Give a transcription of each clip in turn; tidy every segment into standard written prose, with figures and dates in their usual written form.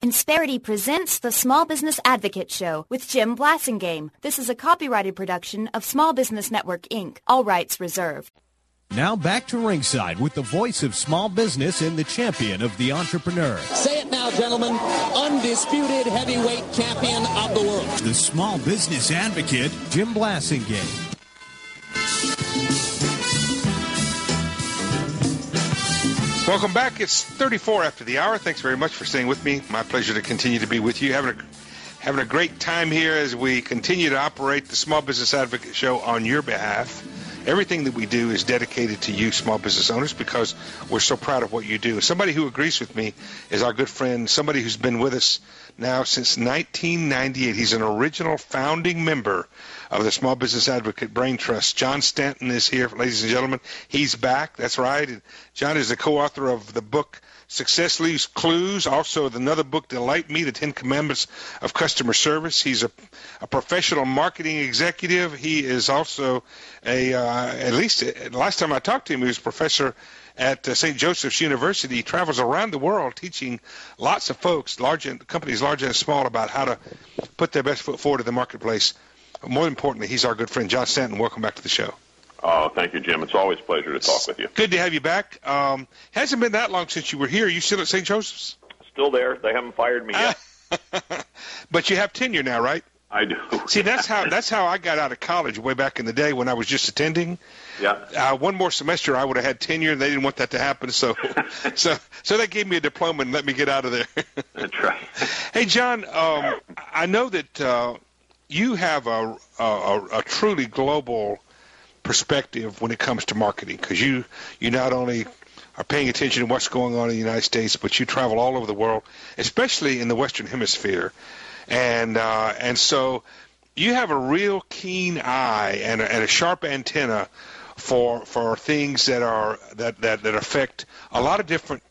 Insperity presents the Small Business Advocate Show with Jim Blasingame. This is a copyrighted production of Small Business Network, Inc. All rights reserved. Now back to ringside with the voice of small business and the champion of the entrepreneur. Say it now, gentlemen. Undisputed heavyweight champion of the world. The small business advocate, Jim Blasingame. Welcome back. It's 34 after the hour. Thanks very much for staying with me. My pleasure to continue to be with you. Having a great time here as we continue to operate the Small Business Advocate Show on your behalf. Everything that we do is dedicated to you, small business owners, because we're so proud of what you do. Somebody who agrees with me is our good friend, somebody who's been with us now since 1998. He's an original founding member of the Small Business Advocate Brain Trust. John Stanton is here, ladies and gentlemen. He's back. That's right. And John is the co-author of the book Success Leaves Clues, also another book, Delight Me, The 10 Commandments of Customer Service. He's a professional marketing executive. He is also at least last time I talked to him, he was a professor at St. Joseph's University. He travels around the world teaching lots of folks, companies large and small, about how to put their best foot forward in the marketplace. More importantly, he's our good friend, John Stanton. Welcome back to the show. Oh, thank you, Jim. It's always a pleasure to talk with you. Good to have you back. Hasn't been that long since you were here. You still at St. Joseph's? Still there. They haven't fired me yet. But you have tenure now, right? I do. See, that's how I got out of college way back in the day when I was just attending. Yeah. One more semester, I would have had tenure, and they didn't want that to happen. So they gave me a diploma and let me get out of there. That's right. Hey, John, I know that you have a truly global perspective when it comes to marketing, because you not only are paying attention to what's going on in the United States, but you travel all over the world, especially in the Western Hemisphere, and so you have a real keen eye and a sharp antenna for things that affect a lot of different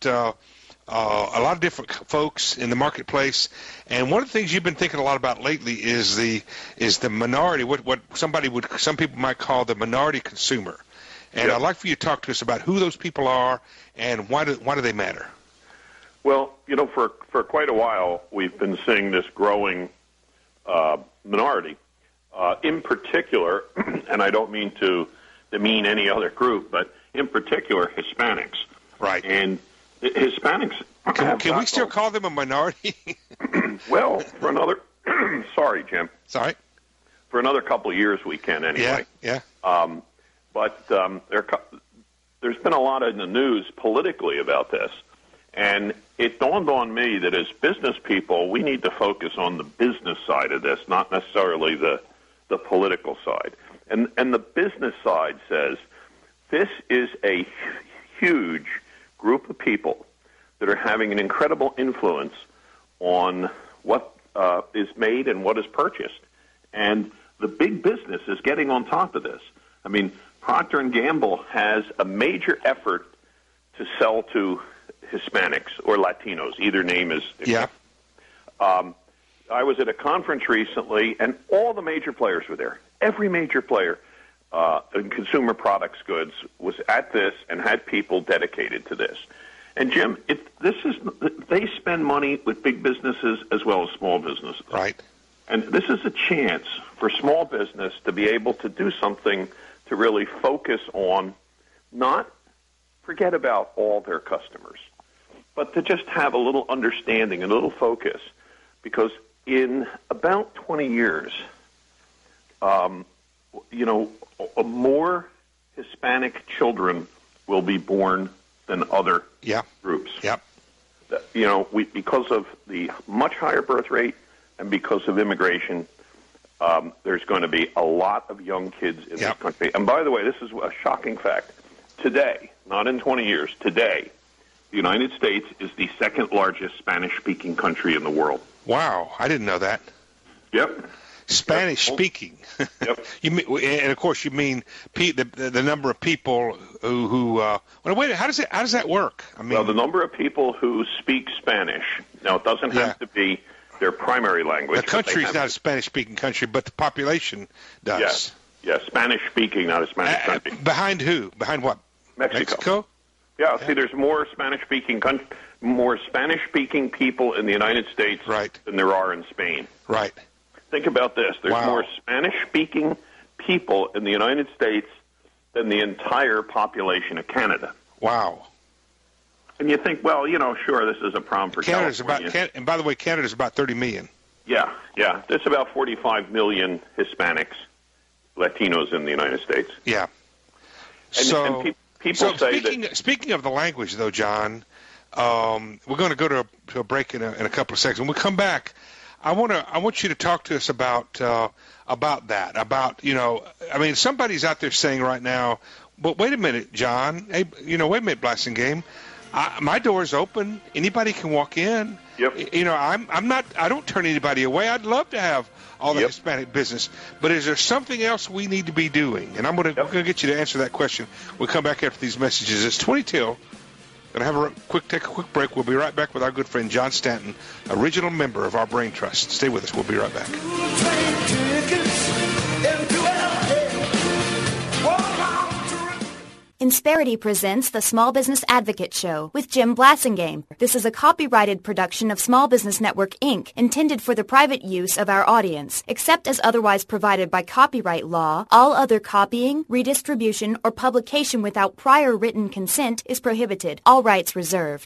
folks in the marketplace. And one of the things you've been thinking a lot about lately is the minority, what some people might call the minority consumer. And I'd like for you to talk to us about who those people are and why do they matter. Well, for quite a while we've been seeing this growing minority, in particular, and I don't mean to demean any other group, but in particular Hispanics. Right. And Hispanics. Can we still call them a minority? Well, for another. Sorry, Jim. Sorry. For another couple of years, we can anyway. Yeah. But there's been a lot in the news politically about this, and it dawned on me that as business people, we need to focus on the business side of this, not necessarily the political side. And the business side says this is a huge group of people that are having an incredible influence on what is made and what is purchased. And the big business is getting on top of this. I mean, Procter & Gamble has a major effort to sell to Hispanics or Latinos. Either name is... Yeah. I was at a conference recently, and all the major players were there. Every major player in consumer products goods was at this and had people dedicated to this. And Jim, they spend money with big businesses as well as small businesses. Right. And this is a chance for small business to be able to do something to really focus on, not forget about all their customers, but to just have a little understanding, a little focus. Because in about 20 years, more Hispanic children will be born than other groups. Yep. Because of the much higher birth rate and because of immigration, there's going to be a lot of young kids in this country. And by the way, this is a shocking fact. Today, not in 20 years, today, the United States is the second largest Spanish-speaking country in the world. Wow, I didn't know that. Yep. Spanish-speaking. Yep. And of course, you mean the number of people who wait. How does that work? I mean, well, the number of people who speak Spanish. Now, it doesn't have to be their primary language. The country is not a Spanish-speaking country, but the population does. Yes, Spanish-speaking, not a Spanish country. Behind who? Behind what? Mexico. Yeah, see, there's more Spanish-speaking people in the United States than there are in Spain. Right. Think about this. There's more Spanish-speaking people in the United States than the entire population of Canada. Wow. And you think, well, sure, this is a problem for California. And by the way, Canada's about 30 million. Yeah. There's about 45 million Hispanics, Latinos in the United States. Yeah. And people say speaking of the language, though, John, we're going to go to a break in a couple of seconds. When we come back, I want you to talk to us about that. Somebody's out there saying right now, but wait a minute, John. Hey, wait a minute, Blasting Game. My door's open. Anybody can walk in. Yep. I don't turn anybody away. I'd love to have all the Hispanic business. But is there something else we need to be doing? And we're going to get you to answer that question. We'll come back after these messages. It's 20 till. Going to take a quick break. We'll be right back with our good friend John Stanton, original member of our Brain Trust. Stay with us. We'll be right back. Insperity presents the Small Business Advocate Show with Jim Blasingame. This is a copyrighted production of Small Business Network, Inc., intended for the private use of our audience. Except as otherwise provided by copyright law, all other copying, redistribution, or publication without prior written consent is prohibited. All rights reserved.